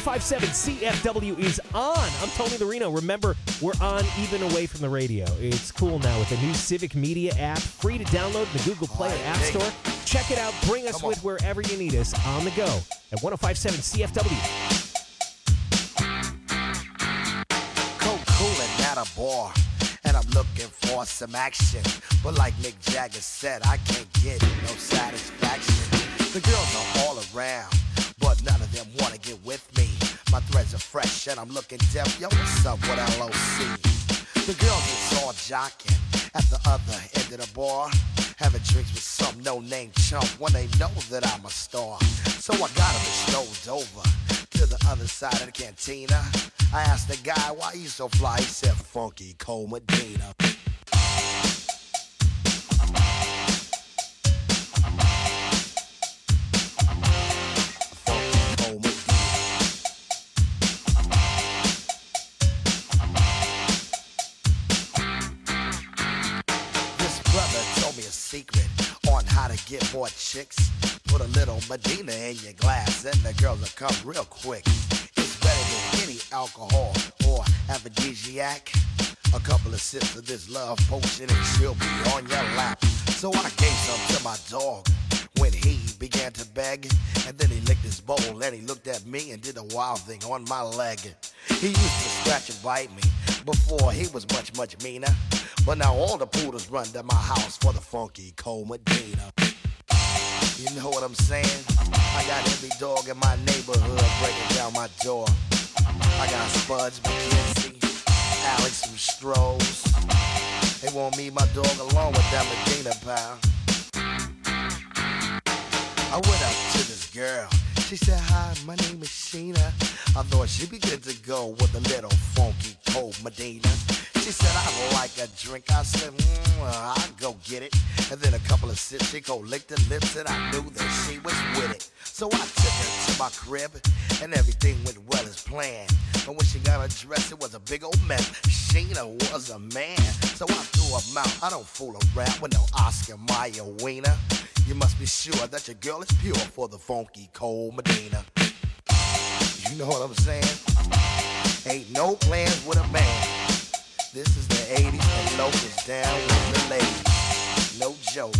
1057 CFW is on. I'm Tony Larino. Remember, we're on even away from the radio. It's cool now with the new Civic Media app, free to download in the Google Play or App Store. Check it out. Bring us with wherever you need us on the go at 1057 CFW. Coolin' at a bar, and I'm looking for some action. But like Mick Jagger said, I can't get no satisfaction. The girls are all around, but none of them wanna get with me. My threads are fresh and I'm looking deaf. Yo, what's up with LOC? The girls is all jocking at the other end of the bar, having drinks with some no-name chump when they know that I'm a star. So I got them strolled over to the other side of the cantina. I asked the guy why you so fly. He said, Funky Cole Medina. Secret on how to get more chicks. Put a little Medina in your glass and the girls will come real quick. It's better than any alcohol or aphrodisiac. A couple of sips of this love potion and she'll be on your lap. So I gave some to my dog when he began to beg. And then he licked his bowl and he looked at me and did a wild thing on my leg. He used to scratch and bite me before he was much, much meaner. But now all the poodles run to my house for the Funky Cole Medina. You know what I'm saying? I got every dog in my neighborhood breaking down my door. I got Spuds, McKenzie, Alex from Strohs. They want me, my dog, along with that Medina pal. I went up to this girl. She said, hi, my name is Sheena. I thought she'd be good to go with a little Funky Cole Medina. She said, I like a drink. I said, I'll go get it. And then a couple of sips, she go lick the lips, and I knew that she was with it. So I took her to my crib, and everything went well as planned. But when she got her dress, it was a big old mess. Sheena was a man, so I threw her out. I don't fool around with no Oscar Mayer wiener. You must be sure that your girl is pure for the Funky Cole Medina. You know what I'm saying? Ain't no plans with a man. This is the 80s and locals down with the ladies. No joke.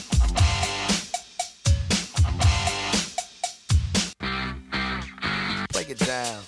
Break it down.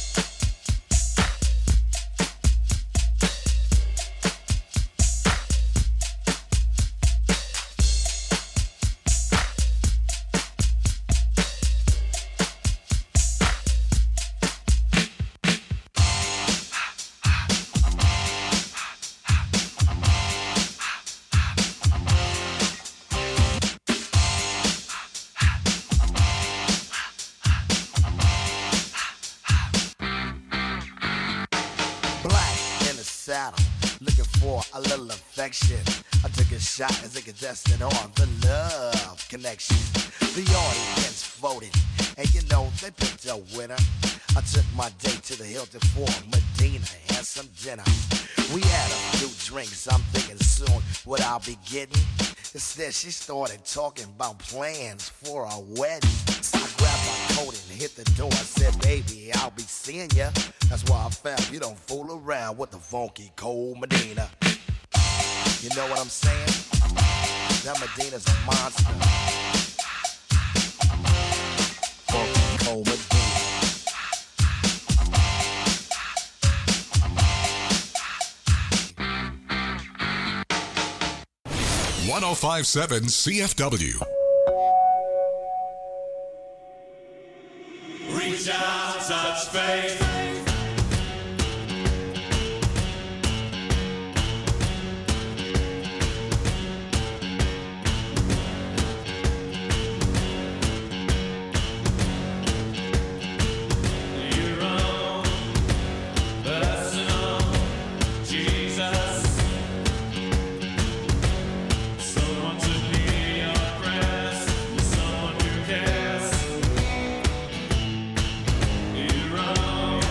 Looking for a little affection. I took a shot as a contestant on the Love Connection. The audience voted, and you know they picked a winner. I took my date to the Hilton for Medina and some dinner. We had a few drinks, I'm thinking soon what I'll be getting. Instead, she started talking about plans for a wedding. So I grabbed my coat and hit the door. I said, baby, I'll be seeing ya. That's why I found you don't fool around with the Funky Cole Medina. You know what I'm saying? That Medina's a monster. Funky Cole Medina. 1057 CFW. Reach out, touch faith. You're wrong.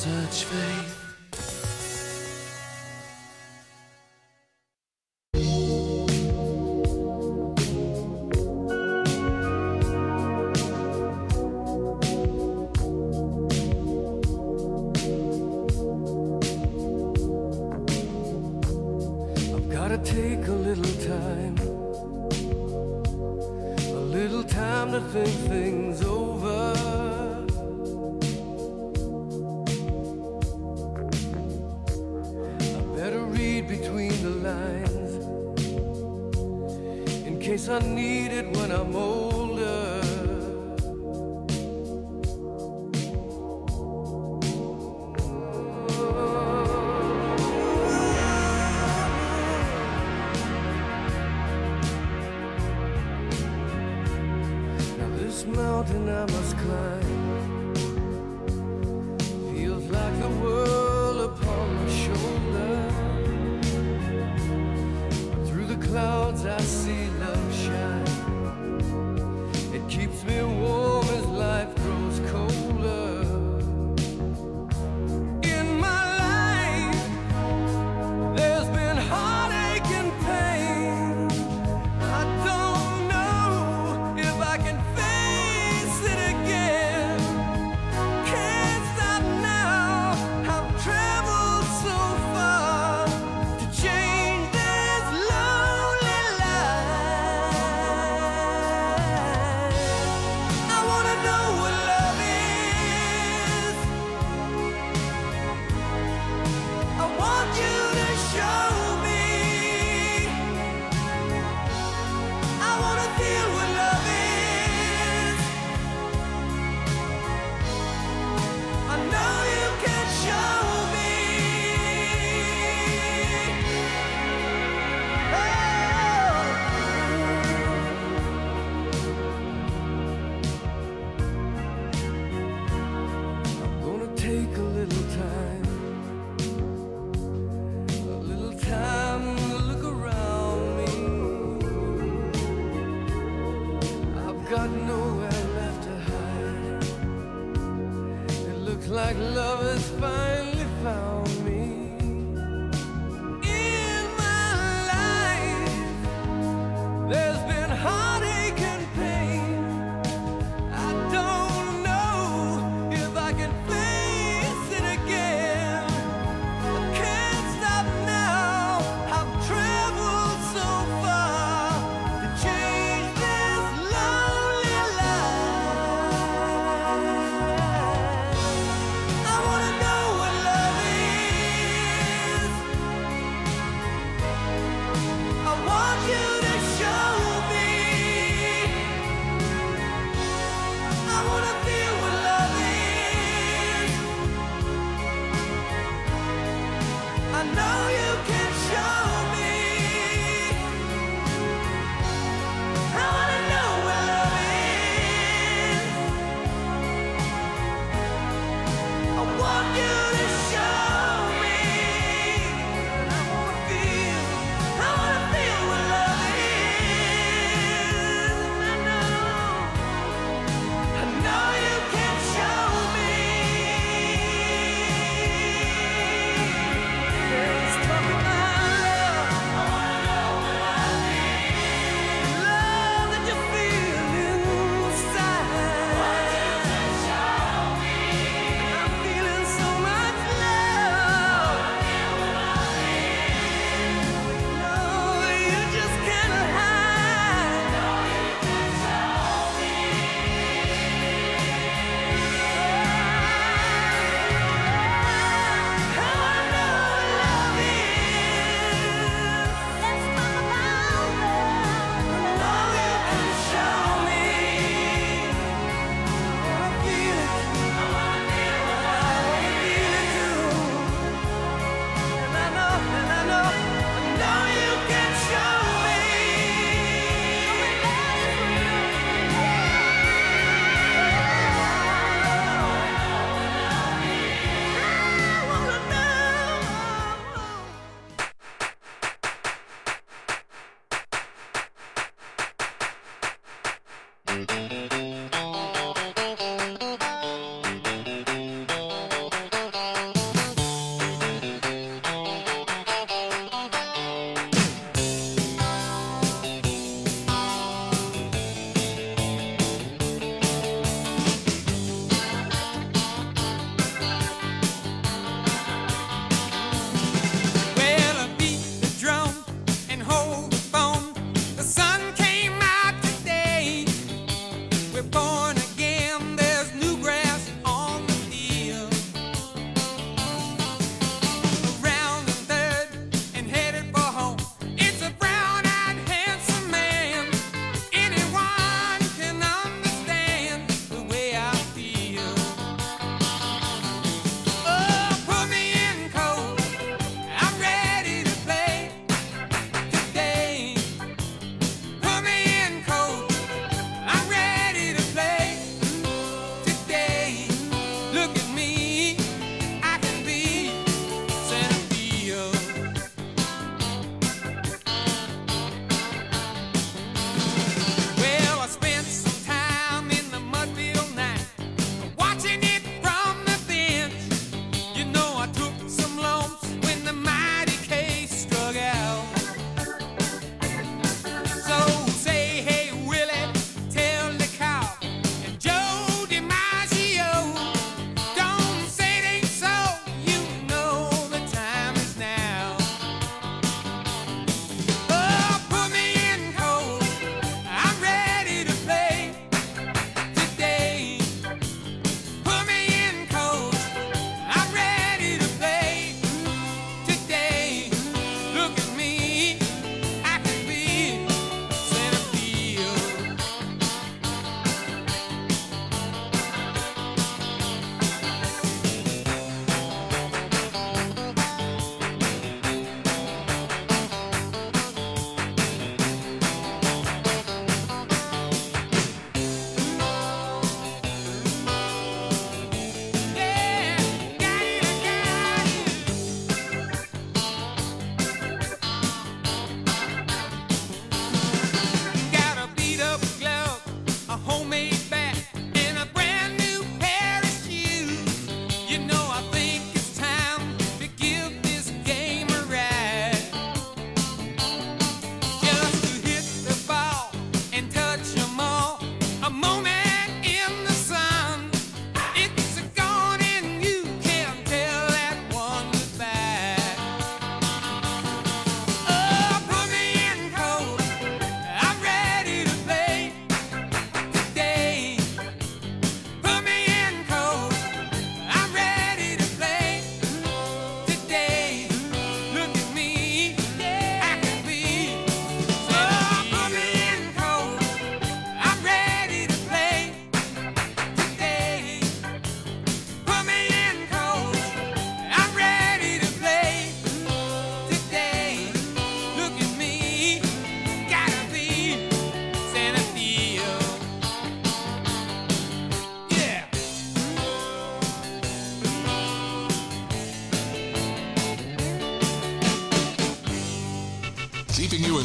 such faith. I've gotta take a little time to think things over. Between the lines, in case I need it when I'm older. Now this mountain I must climb feels like the world upon my shoulder. Clouds I see love shine. It keeps me warm as life grows colder. In my life there's been heartache and pain. I don't know if I can face it again. Can't stop now. I've traveled so far to change this love. I wanna know what love is. I want you to show me. I wanna feel what love is. I know you can show me. Take a little time to look around me. I've got nowhere left to hide. It looks like love has finally found me. In my life, there's been heartache and pain. I don't know if I can face it again. I can't stop now. I've traveled so far to change this lonely life. I wanna know what love is. I want you to show me. I wanna feel what love is. I know you can show me. I wanna know what love is. I want you to show me. I wanna feel what love is. I know you can show me. Let's talk about love. I wanna know what love is. Love that you feel inside. Want you to show me. I'm feeling so much love. I feel what love is. No, you just can't hide. No, you can show me. I wanna know what love is. Let's talk about love. I know you can show me. I wanna feel it. I wanna feel what love is. I wanna feel it too. And I know you can show me. I wanna know.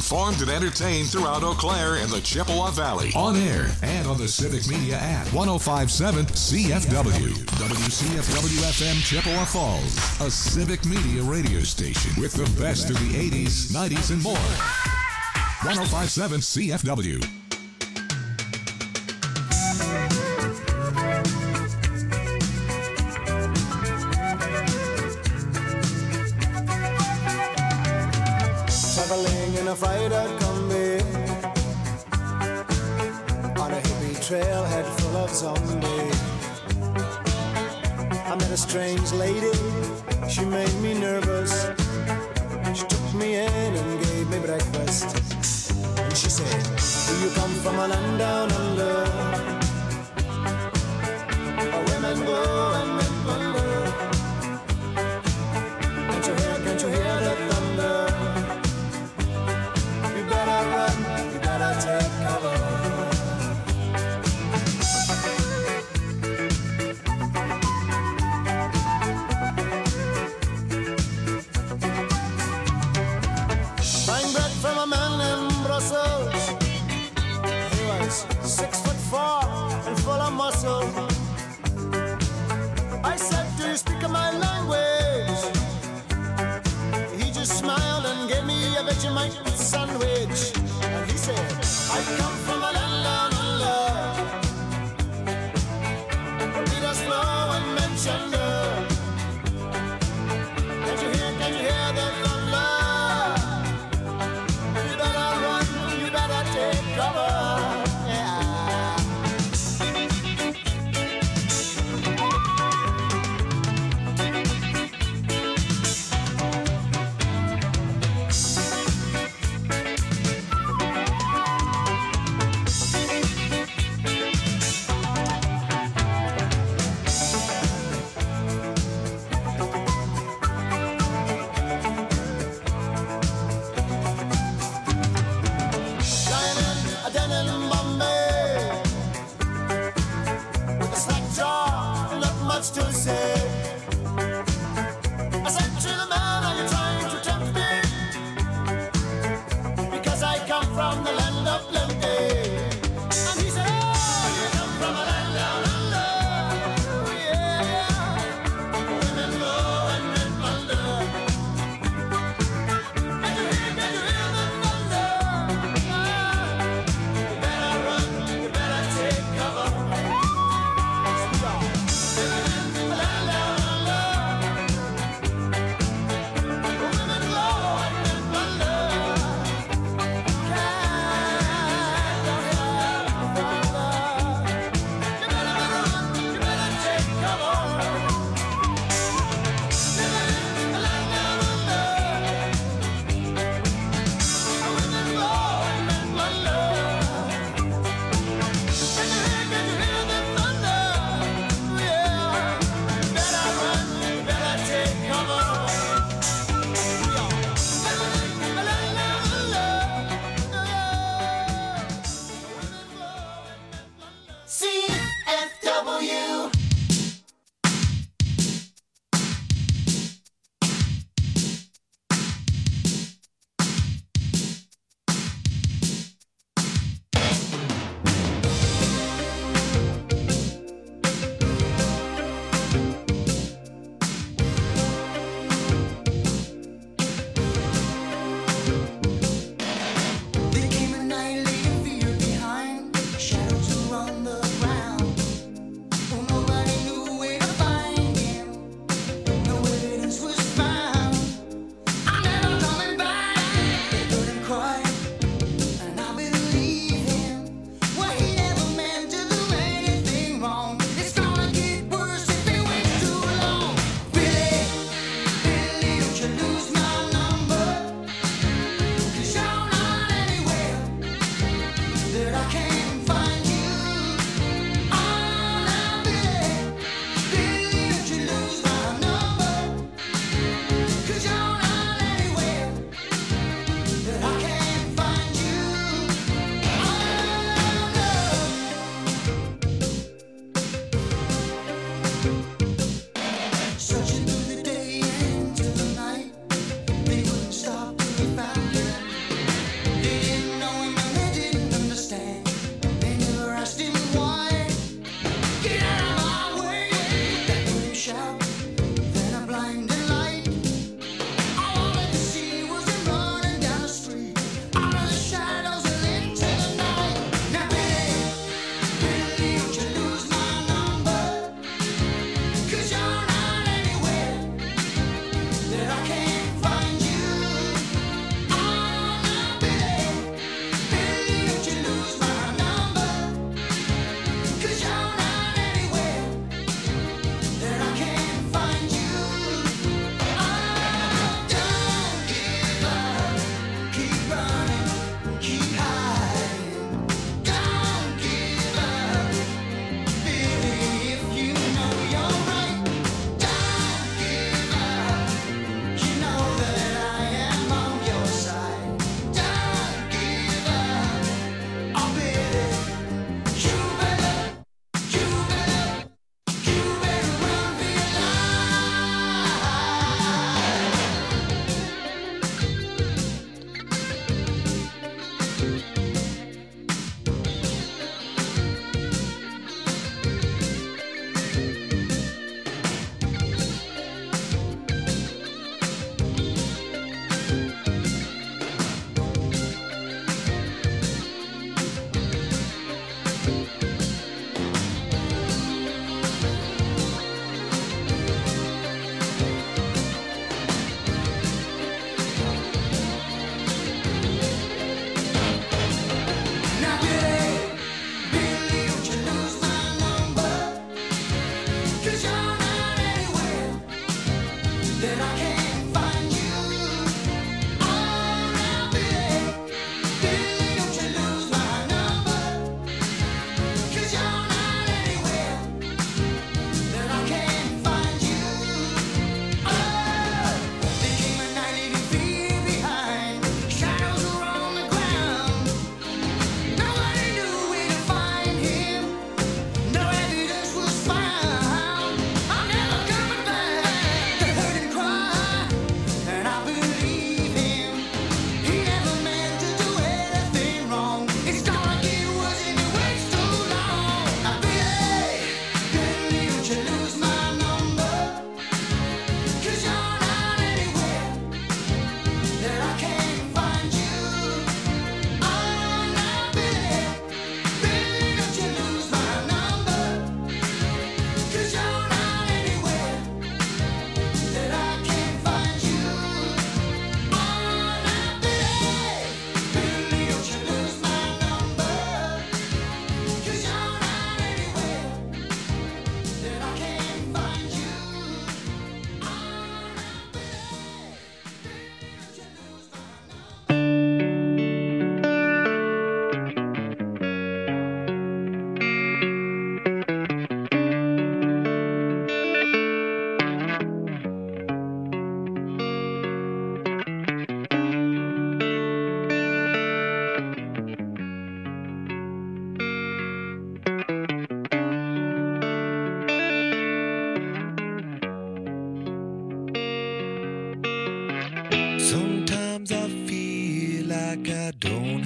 informed and entertained throughout Eau Claire and the Chippewa Valley. On air and on the Civic Media app. 105.7 CFW. WCFW FM Chippewa Falls. A Civic Media radio station with the best of the 80s, 90s, and more. 105.7 CFW. Traveling in a freighter combi on a hippie trailhead full of zombies. I met a strange lady, she made me nervous. She took me in and gave me breakfast. And she said, do you come from a land down under? Where women go and men wonder. Can't you hear the thunder? You better run, you better take cover. Buying bread from a man in Brussels. He was 6'4" and full of muscle. I said, do you speak my language? He just smiled and gave me a Vegemite sandwich. And he said, I come from a land down under. The beaters flow and men chunder. Can't you hear the thunder? You better run, you better take cover. Yeah. Lying in a den in Bombay with a slack jaw, not much to say. I said to the man, are you trying to tempt me? Because I come from the land of plenty. And he said, oh, you come from a land down under. Yeah, women go and men wonder. Can you hear the thunder? You better run, you better take cover. Living in the land down under. Women go and men wonder. Can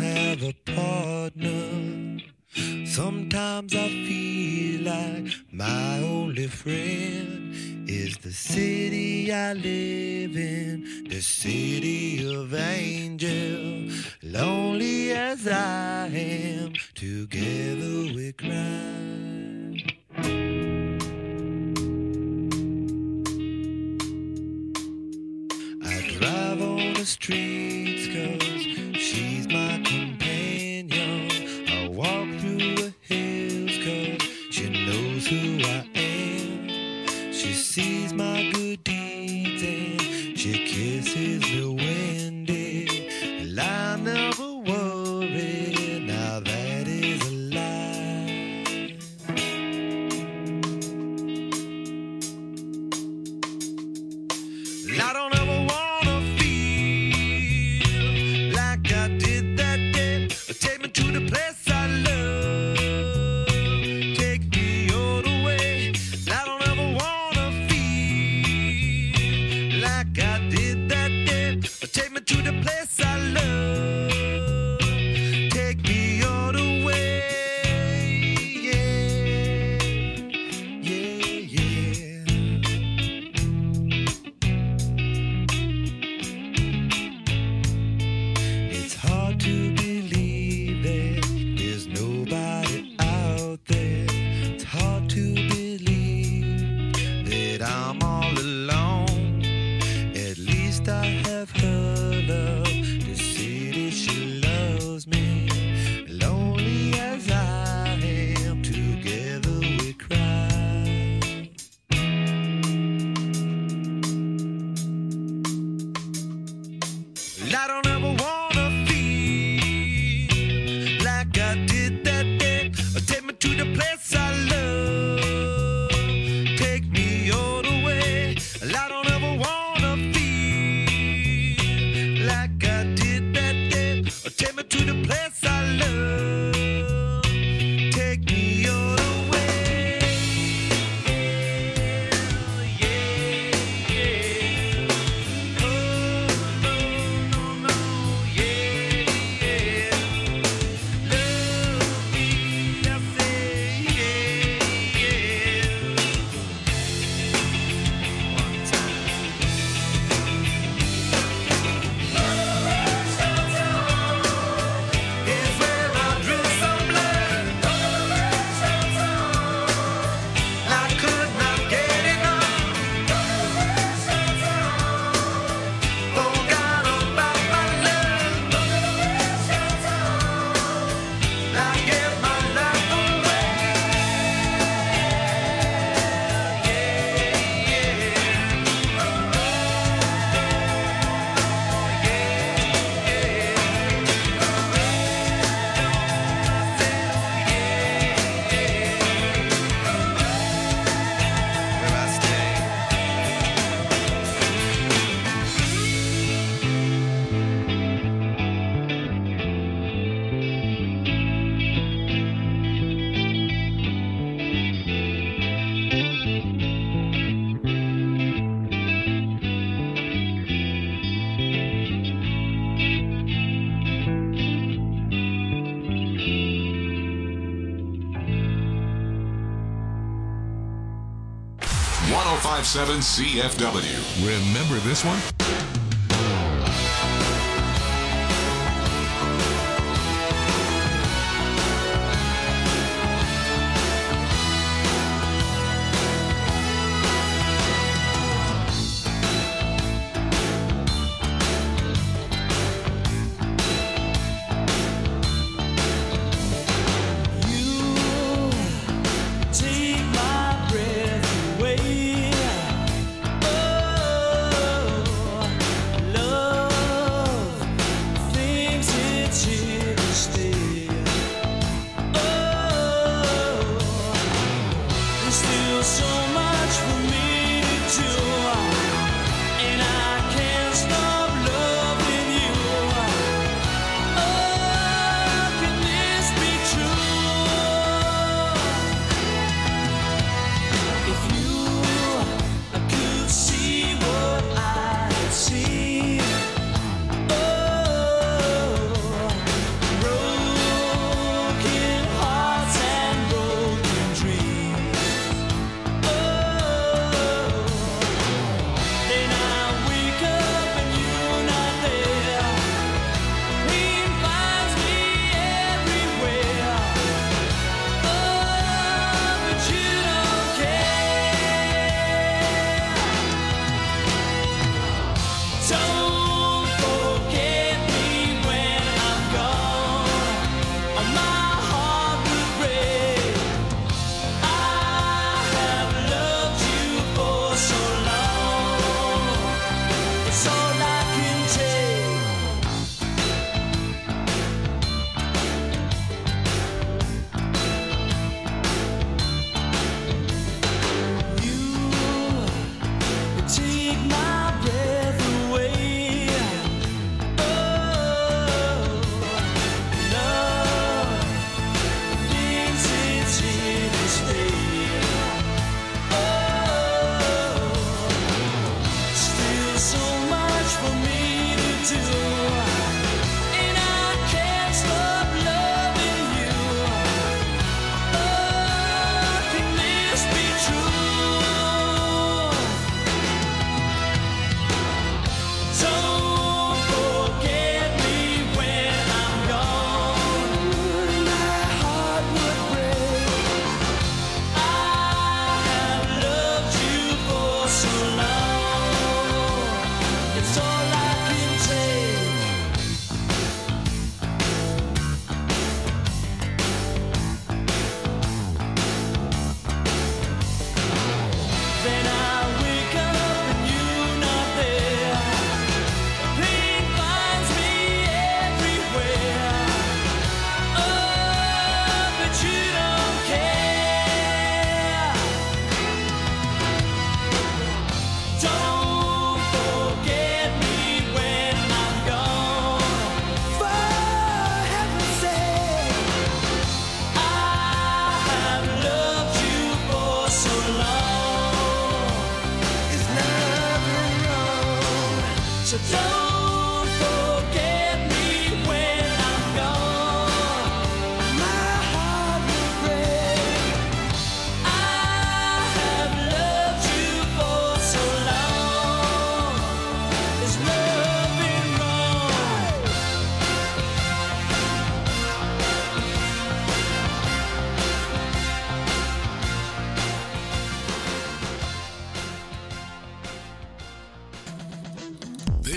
have a partner. Sometimes I feel like my only friend is the city I live in, the city of angel. Lonely as I am, together we cry. I drive on the streets 'cause she's my companion. I walk through the hills 'cause she knows who I am. She sees my good deeds and she kisses me windy. And I never worry, now that is a lie. And I don't ever wanna feel like I did that day. Take me to the place I love. Take me all the way. And I don't ever wanna feel like I did that day. Take me to the place I love. Take me all the way. Yeah, yeah, yeah. It's hard to believe that there's nobody out there. It's hard to believe that I'm all alone. At least I have her love to see that she loves me. Lonely as I am, together we cry. And I don't ever wanna feel like I did that day. Take me to the place I love. Take me all the way. And I don't ever wanna feel like I did that day. Take me to the place I love. Take me all the way. Yeah, yeah. Oh, no, no, no, yeah, yeah. Love me, I say, yeah, yeah. One time. Is where I drew some blood. I could not get enough. Forgot about my love. I gave my life away. Where I stay. .1057 CFW. Remember this one? Take my breath away. Oh,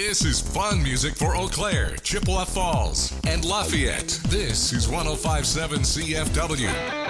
This is fun music for Eau Claire, Chippewa Falls, and Lafayette. This is 105.7 CFW.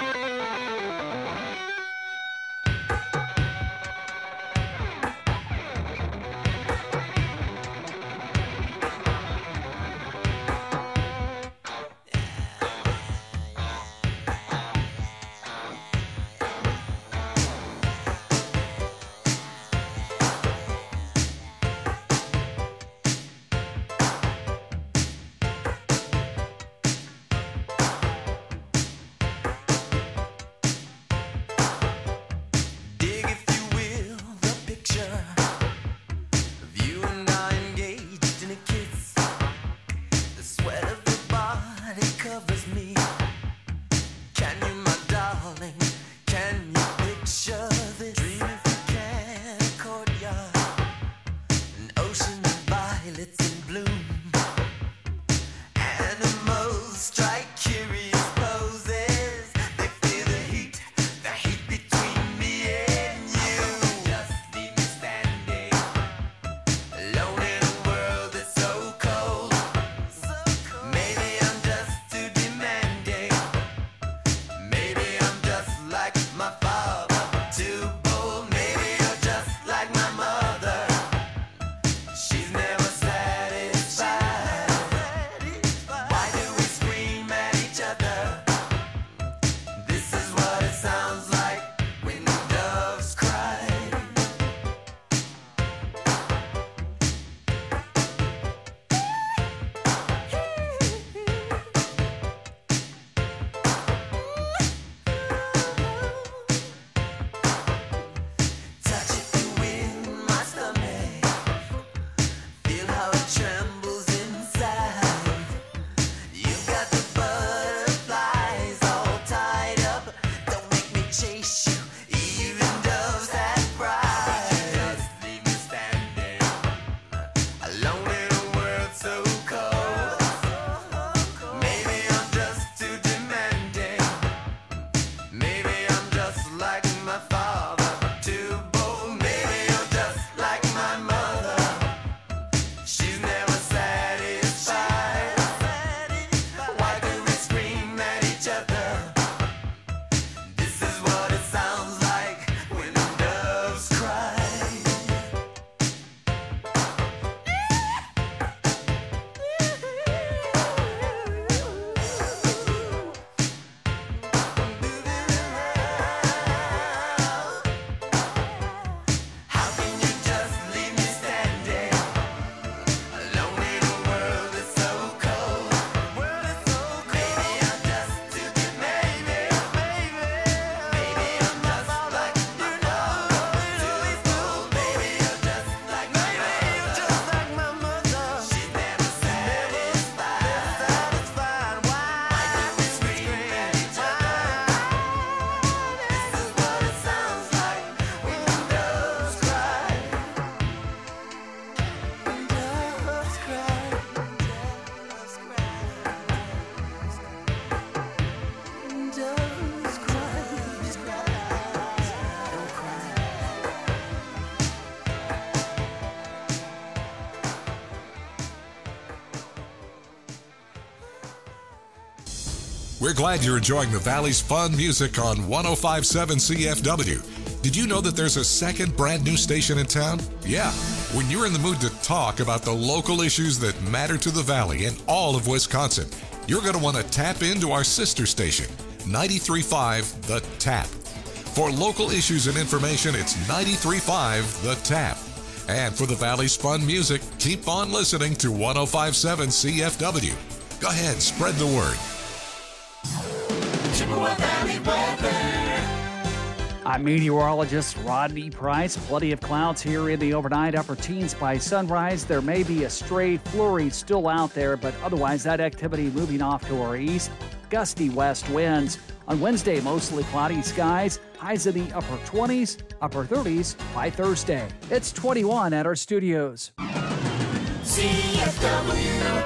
We're glad you're enjoying the Valley's fun music on 105.7 CFW. Did you know that there's a second brand new station in town? Yeah. When you're in the mood to talk about the local issues that matter to the Valley and all of Wisconsin, you're going to want to tap into our sister station, 93.5 The Tap. For local issues and information, it's 93.5 The Tap. And for the Valley's fun music, keep on listening to 105.7 CFW. Go ahead, spread the word. Chippewa Valley weather. I'm meteorologist Rodney Price. Plenty of clouds here in the overnight, upper teens by sunrise. There may be a stray flurry still out there, but otherwise that activity moving off to our east. Gusty west winds. On Wednesday, mostly cloudy skies. Highs in the upper 20s, upper 30s by Thursday. It's 21 at our studios. CFW.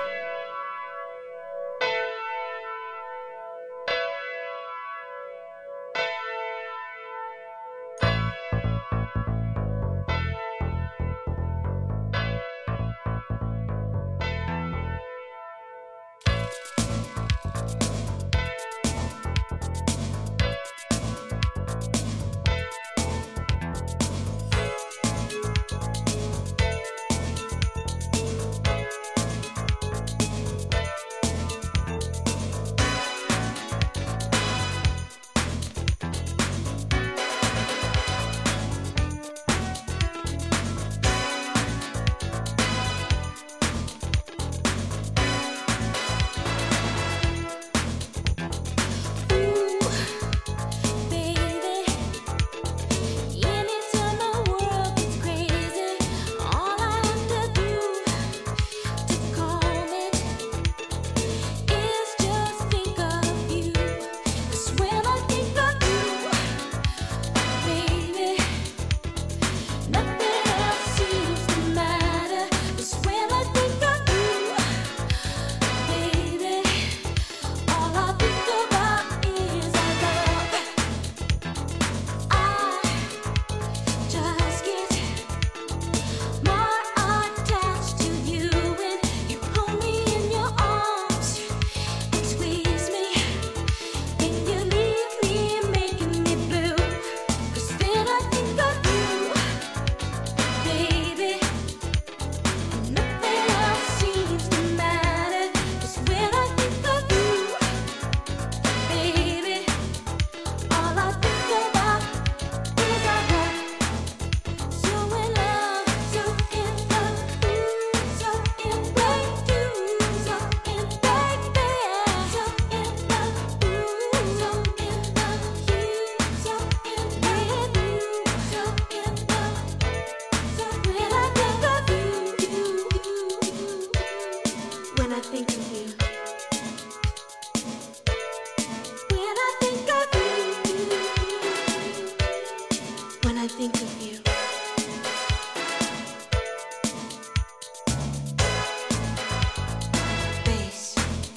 think of you. Bass.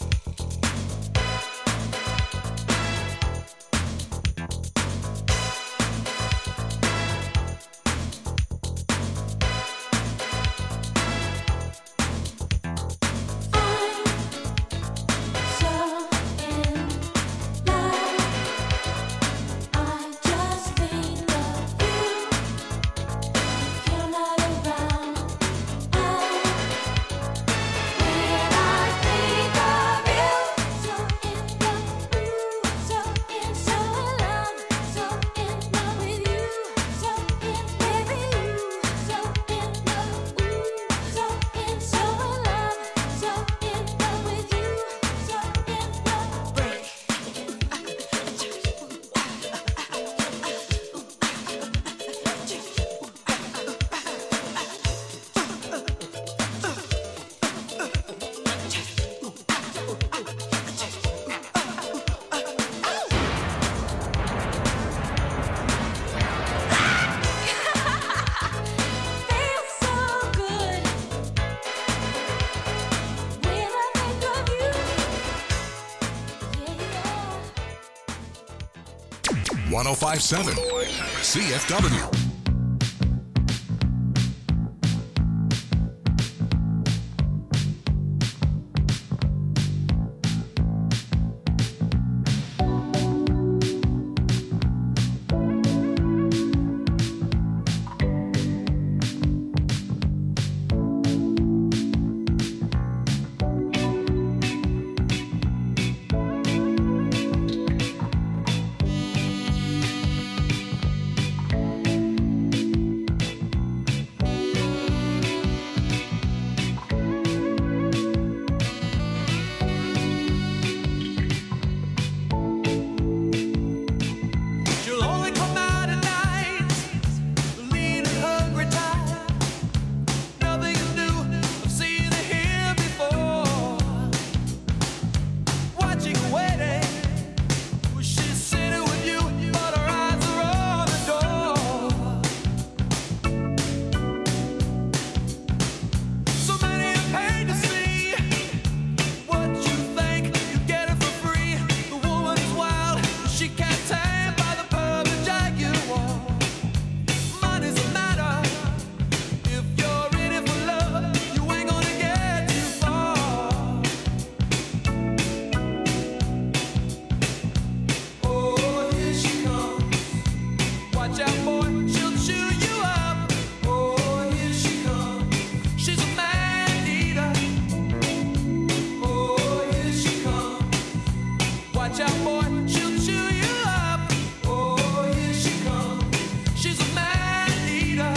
Feels so good when I think of you. Yeah. 1057 CFW. She'll only come out at night, lean and hungry, tired. Nothing is new. I've seen her here before. Watching, waiting. She's sitting with you, but her eyes are on the door. So many are paid to see what you think. You get it for free. The woman is wild. She can't tame by the perfect jaguar. Money's a matter. If you're in it for love, you ain't gonna get too far. Oh, here she comes. Watch out, boy, she'll chew you up. Oh, here she comes. She's a man eater. Oh, here she comes. Watch out, boy, she'll chew you up. Oh, here she comes. She's a man eater.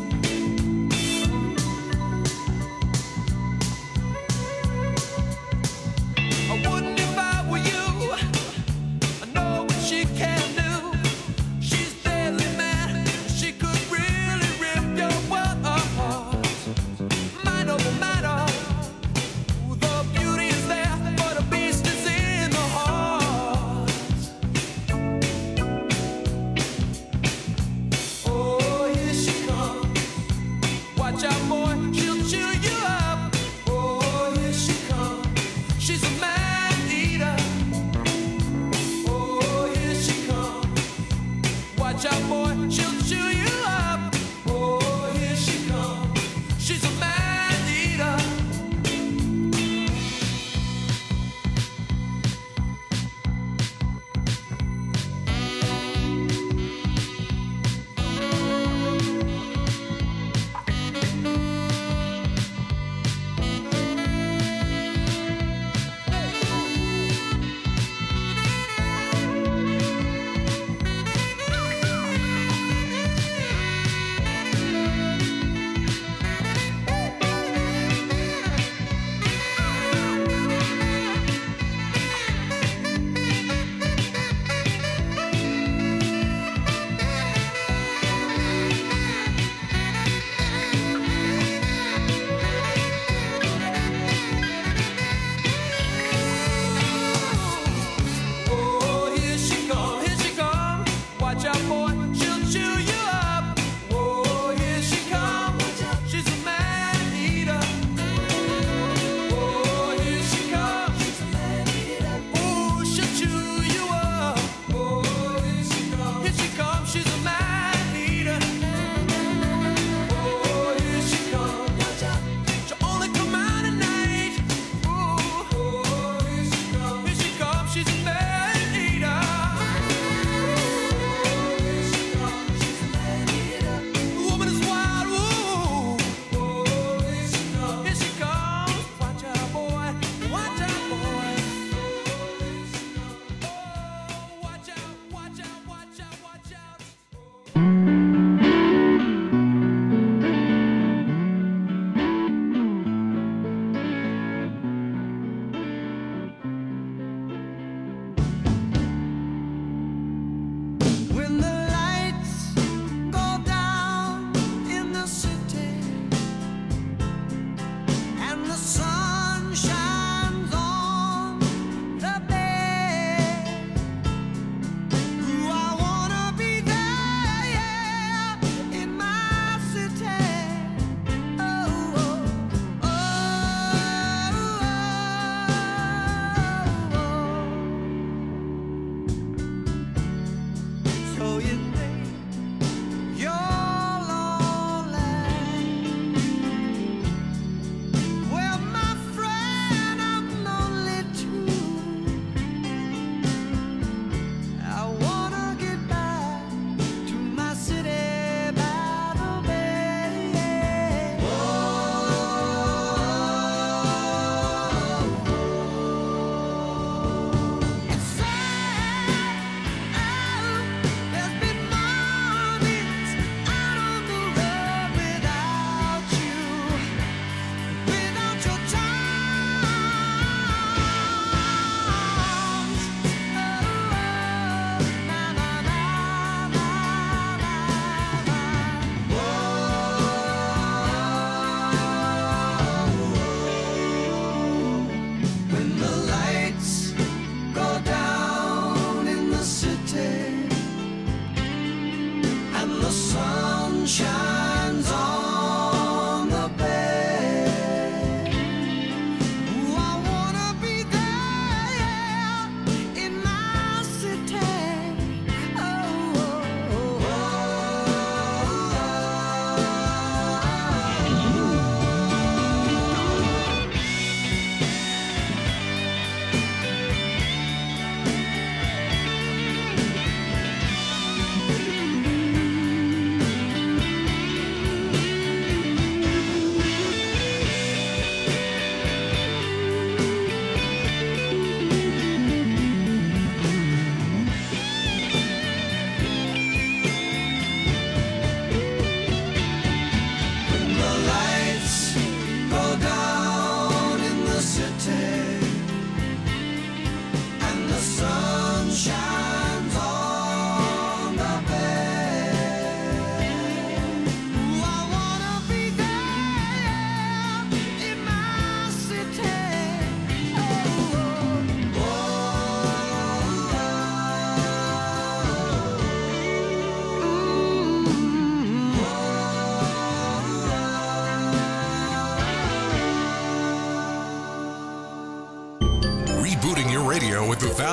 I wouldn't if I were you. I know what she can do. She's deadly mad. She could really rip your world apart. Mind over matter. The beauty is there, but the beast is in the heart.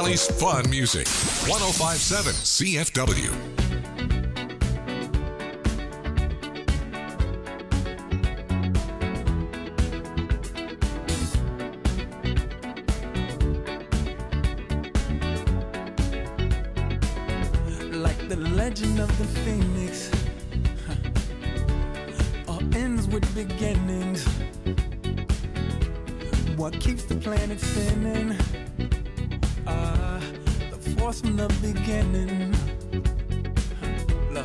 Valley's fun music. 1057 CFW. Like the legend of the phoenix, all ends with beginnings. What keeps the planet spinning? The force from the beginning. Love.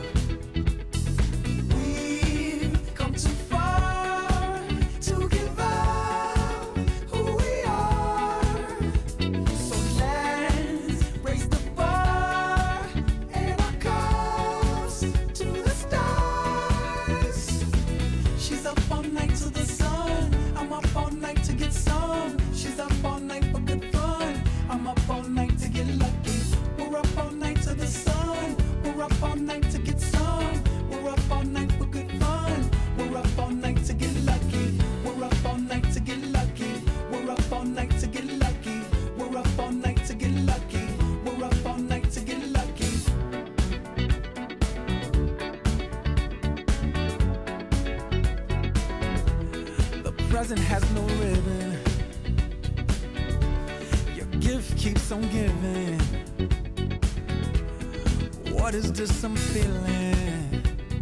We've come too far to give up who we are. So let's raise the bar and our cups to the stars. She's up all night to the sun. I'm up all night to get some. She's up all night for good fun. I'm up all night to get lucky. We're up all night to the sun. We're up all night to get some. We're up all night for good fun. We're up all night to get lucky. We're up all night to get lucky. We're up all night to get lucky. We're up all night to get lucky. We're up all night to get lucky. The present has no ribbon. Your gift keeps on giving. What is this I'm feeling?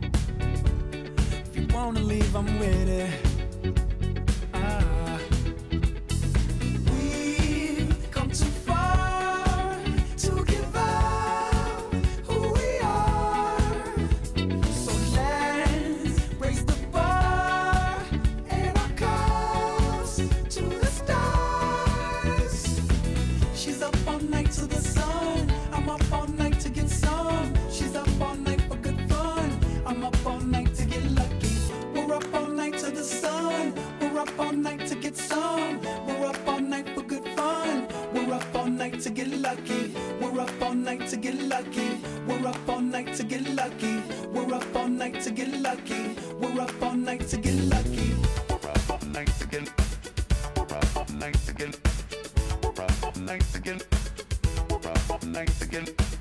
If you wanna leave, I'm with it. We've come too far to give up who we are. So let's raise the bar and our cups to the stars. She's up all night to the sun. I'm up all night to get some. She's up all night for good fun. I'm up all night to get lucky. We're up all night to the sun. We're up all night to get some. We're up all night for good fun. We're up all night to get lucky. We're up all night to get lucky. We're up all night to get lucky. We're up all night to get lucky. We're up all night to get lucky. We're up all night to get. We're up all night to get. We're up all night to get. We're up all night to get.